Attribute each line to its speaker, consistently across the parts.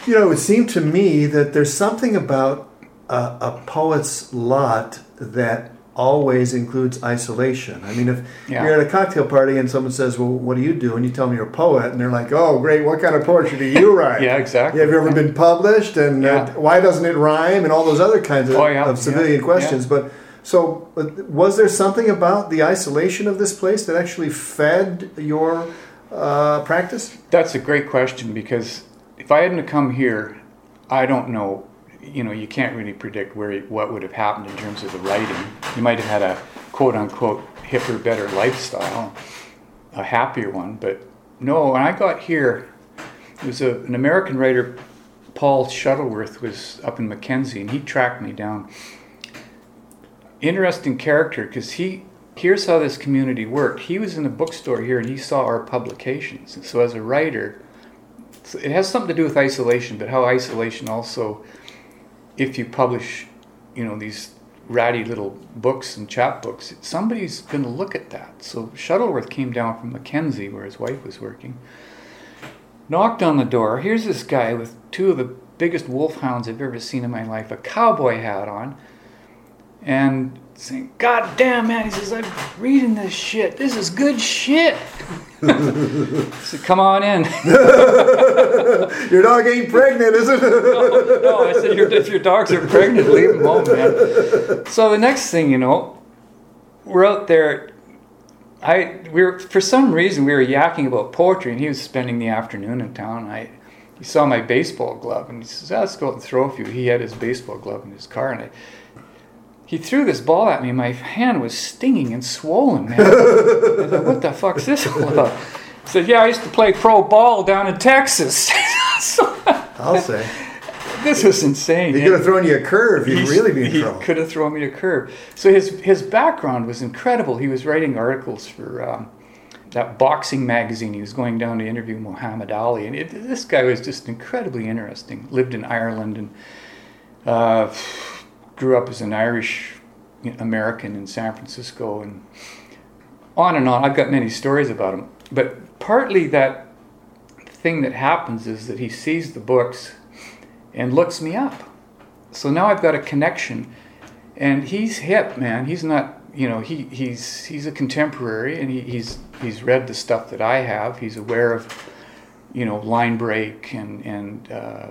Speaker 1: It would seem to me that there's something about a poet's lot that always includes isolation. I mean, if you're at a cocktail party and someone says, well, what do you do? And you tell them you're a poet, and they're like, oh, great, what kind of poetry do you write?
Speaker 2: Yeah, exactly.
Speaker 1: Have you ever been published? And why doesn't it rhyme? And all those other kinds of civilian questions.
Speaker 2: Yeah.
Speaker 1: So was there something about the isolation of this place that actually fed your practice?
Speaker 2: That's a great question, because if I hadn't come here, I don't know. You can't really predict what would have happened in terms of the writing. You might have had a quote-unquote hipper, better lifestyle, a happier one. But no, when I got here, there was an American writer, Paul Shuttleworth, was up in Mackenzie, and he tracked me down. Interesting character, because here's how this community worked. He was in a bookstore here, and he saw our publications. And so as a writer, it has something to do with isolation, but how isolation also... If you publish, these ratty little books and chapbooks, somebody's going to look at that. So Shuttleworth came down from Mackenzie, where his wife was working, knocked on the door. Here's this guy with two of the biggest wolfhounds I've ever seen in my life, a cowboy hat on, and saying, God damn, man, he says, I'm reading this shit. This is good shit. I said, come on in.
Speaker 1: Your dog ain't pregnant, is it?
Speaker 2: No, I said, if your dogs are pregnant, leave them home, man. So the next thing we're out there. For some reason, we were yakking about poetry, and he was spending the afternoon in town. He saw my baseball glove, and he says, let's go out and throw a few. He had his baseball glove in his car, and he threw this ball at me, and my hand was stinging and swollen, man. I thought, what the fuck's this all about? He said, I used to play pro ball down in Texas.
Speaker 1: I'll say.
Speaker 2: This was insane.
Speaker 1: He could have thrown you a curve. You'd really be in trouble.
Speaker 2: He could have thrown me a curve. So his background was incredible. He was writing articles for that boxing magazine. He was going down to interview Muhammad Ali. And this guy was just incredibly interesting. Lived in Ireland and... grew up as an Irish American in San Francisco, and on. I've got many stories about him. But partly that thing that happens is that he sees the books and looks me up. So now I've got a connection, and he's hip, man. He's not, he's a contemporary, and he's read the stuff that I have. He's aware of, line break and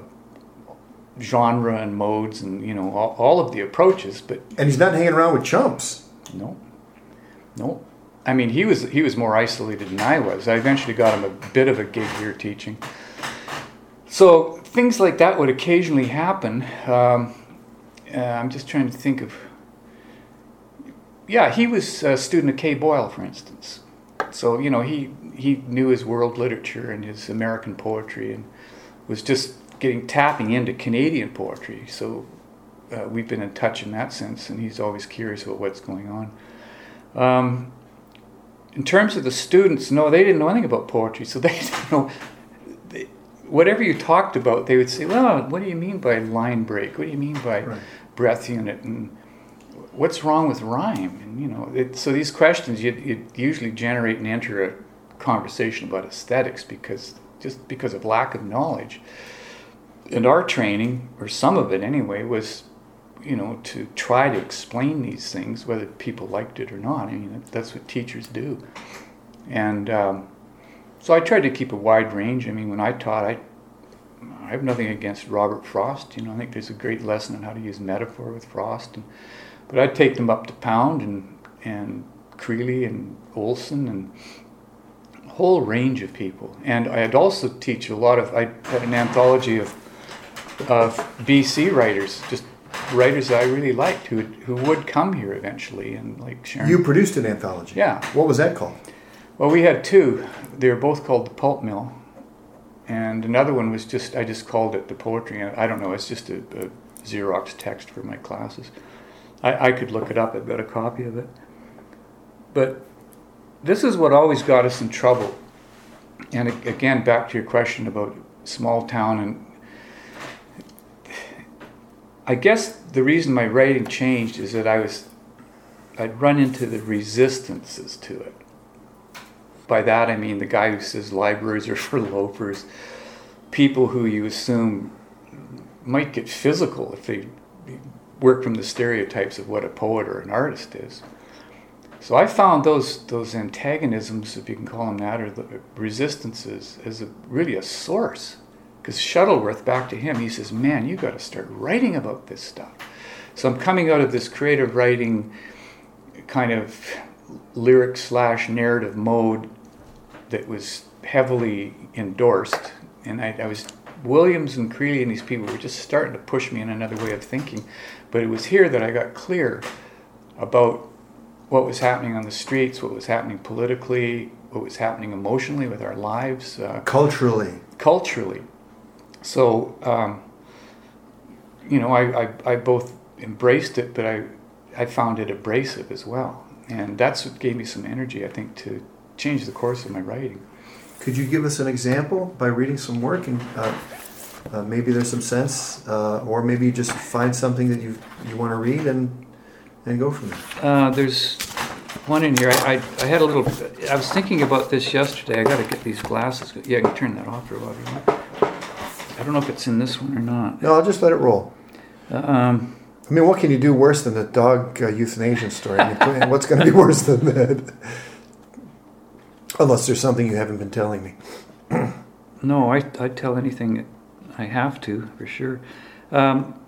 Speaker 2: genre and modes and all of the approaches,
Speaker 1: and he's not hanging around with chumps.
Speaker 2: No. I mean, he was more isolated than I was. I eventually got him a bit of a gig here teaching. So things like that would occasionally happen. I'm just trying to think of. Yeah, he was a student of Kay Boyle, for instance. So he knew his world literature and his American poetry, and was just tapping into Canadian poetry. So we've been in touch in that sense, and he's always curious about what's going on. In terms of the students, no, they didn't know anything about poetry, so they didn't know. Whatever you talked about, they would say, well, what do you mean by line break? What do you mean by breath unit? And what's wrong with rhyme? And so these questions you usually generate and enter a conversation about aesthetics because of lack of knowledge. And our training, or some of it anyway, was, to try to explain these things, whether people liked it or not. I mean, that's what teachers do. And so I tried to keep a wide range. I mean, when I taught, I have nothing against Robert Frost. I think there's a great lesson on how to use metaphor with Frost. But I'd take them up to Pound and Creeley and Olson and a whole range of people. And I'd also teach I had an anthology of BC writers, just writers I really liked who would come here eventually, and like Sharon.
Speaker 1: You produced an anthology.
Speaker 2: Yeah.
Speaker 1: What was that called?
Speaker 2: Well, we had two. They were both called The Pulp Mill, and another one was I just called it The Poetry. I don't know. It's just a Xerox text for my classes. I could look it up. I've got a copy of it. But this is what always got us in trouble. And again, back to your question about small town, and I guess the reason my writing changed is that I'd run into the resistances to it. By that I mean the guy who says libraries are for loafers, people who you assume might get physical if they work from the stereotypes of what a poet or an artist is. So I found those antagonisms, if you can call them that, or the resistances, as really a source. Because Shuttleworth, back to him, he says, man, you got to start writing about this stuff. So I'm coming out of this creative writing kind of lyric/narrative mode that was heavily endorsed. And I was, Williams and Creeley and these people were just starting to push me in another way of thinking. But it was here that I got clear about what was happening on the streets, what was happening politically, what was happening emotionally with our lives.
Speaker 1: Culturally.
Speaker 2: So, I both embraced it, but I found it abrasive as well. And that's what gave me some energy, I think, to change the course of my writing.
Speaker 1: Could you give us an example by reading some work, and maybe there's some sense, or maybe you just find something that you want to read and go from there?
Speaker 2: There's one in here. I had a little. I was thinking about this yesterday. I got to get these glasses. Yeah, I can turn that off for a while. I don't know if it's in this one or not.
Speaker 1: No, I'll just let it roll. I mean, what can you do worse than the dog euthanasia story? I mean, what's going to be worse than that? Unless there's something you haven't been telling me.
Speaker 2: No, I tell anything I have to, for sure.